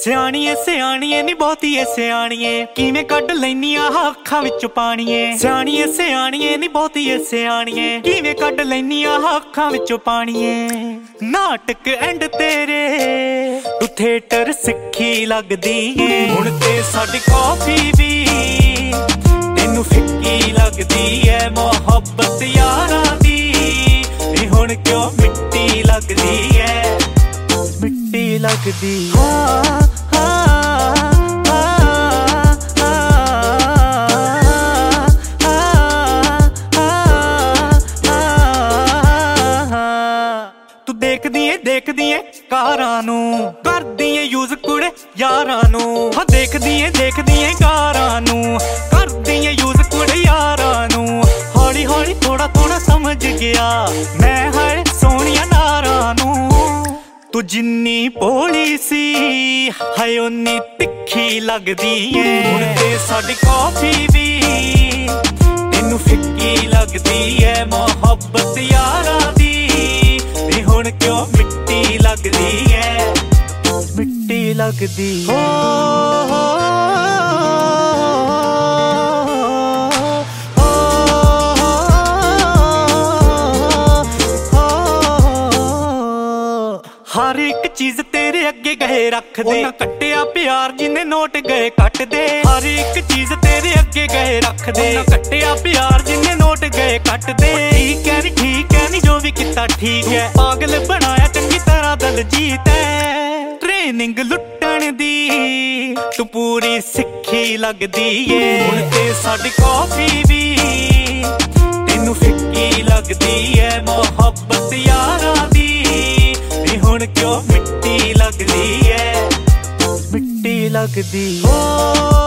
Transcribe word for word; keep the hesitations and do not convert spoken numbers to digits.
ਸਿਆਣੀਏ ਸਿਆਣੀਏ ਨੀ ਬਹੁਤੀਏ ਸਿਆਣੀਏ, ਕਿਵੇਂ ਕੱਢ ਲੈਨੀ ਆ ਅੱਖਾਂ ਵਿੱਚੋਂ ਪਾਣੀਏ। ਸਿਆਣੀਏ ਸਿਆਣੀਏ ਨੀ ਬਹੁਤੀਏ ਸਿਆਣੀਏ, ਕਿਵੇਂ ਕੱਢ ਲੈਨੀ ਆ ਅੱਖਾਂ ਵਿੱਚੋਂ ਪਾਣੀਏ। ਨਾਟਕ ਐਂਡ ਤੇਰੇ ਤੂੰ ਥੀਏਟਰ ਸਿੱਖੀ ਲੱਗਦੀ ਏ, ਹੁਣ ਤੇ ਸਾਡੀ ਕਾਫੀ ਵੀ ਤੈਨੂੰ ਫਿੱਕੀ ਲੱਗਦੀ ਏ। ਮੁਹੱਬਤ ਯਾਰਾਂ ਦੀ ਨੀ ਹੁਣ ਕਿਉਂ ਮਿੱਟੀ ਲੱਗਦੀ ਏ, ਮਿੱਟੀ ਲੱਗਦੀ। ਹਾਂ ਤੂੰ ਦੇਖਦੀ ਏ ਦੇਖਦੀ ਏ ਕਾਰਾਂ ਨੂੰ, ਕਰਦੀ ਏ ਯੂਜ਼ ਕੁੜੇ ਯਾਰਾਂ ਨੂੰ। ਹਾਂ ਦੇਖਦੀ ਏ ਦੇਖਦੀ ਏ ਕਾਰਾਂ ਨੂੰ, ਕਰਦੀ ਏ ਯੂਜ਼ ਕੁੜੇ ਯਾਰਾਂ ਨੂੰ। ਹੌਲੀ ਹੌਲੀ ਥੋੜਾ ਥੋੜਾ ਸਮਝ ਗਿਆ ਮੈਂ ਹਰ ਸੋਹਣੀਆਂ ਨਾਰਾਂ ਨੂੰ। ਤੂੰ ਜਿੰਨੀ ਭੋਲੀ ਸੀ ਹਾਏ ਓਨੀ ਤਿੱਖੀ ਲੱਗਦੀ ਏ, ਹੁਣ ਤੇ ਸਾਡੀ ਕਾਫੀ ਵੀ ਤੈਨੂੰ ਫਿੱਕੀ ਲੱਗਦੀ ਏ। ਮੁਹੱਬਤ ਯਾਰਾਂ ਦੀ ਨੀ ਹੁਣ ਕਿਉਂ ਮਿੱਟੀ ਲੱਗਦੀ ਏ, ਮਿੱਟੀ ਲੱਗਦੀ। ਹੋ ਹਰ ਇੱਕ ਚੀਜ਼ ਤੇਰੇ ਅੱਗੇ ਗਏ ਰੱਖਦੇ, ਉਹਨਾਂ ਕੱਟਿਆ ਪਿਆਰ ਜਿੰਨੇ ਨੋਟ ਗਏ ਕੱਟਦੇ। ਹਰ ਇੱਕ ਚੀਜ਼ ਤੇਰੇ ਅੱਗੇ ਗਏ ਰੱਖਦੇ, ਉਹਨਾਂ ਕੱਟਿਆ ਪਿਆਰ ਜਿੰਨੇ ਨੋਟ ਗਏ ਕੱਟਦੇ। ਠੀਕ ਹੈ ਨੀ ਠੀਕ ਹੈ ਨੀ ਜੋ ਵੀ ਕੀਤਾ ਠੀਕ ਹੈ, ਪਾਗਲ ਬਣਾਇਆ ਚੰਗੀ ਤਰ੍ਹਾਂ ਦਲਜੀਤ ਹੈ। ਟ੍ਰੇਨਿੰਗ ਲੁੱਟਣ ਦੀ ਤੂੰ ਪੂਰੀ ਸਿੱਖੀ ਲੱਗਦੀ ਏ, ਹੁਣ ਤੇ ਸਾਡੀ ਕਾਫੀ ਵੀ ਤੈਨੂੰ ਫਿੱਕੀ ਲੱਗਦੀ ਏ। ਮੁਹੱਬਤ ਯਾਰਾਂ ਦੀ ਹੁਣ ਕਿਉਂ ਮਿੱਟੀ ਲੱਗਦੀ ਏ, ਮਿੱਟੀ ਲੱਗਦੀ। ਹੋ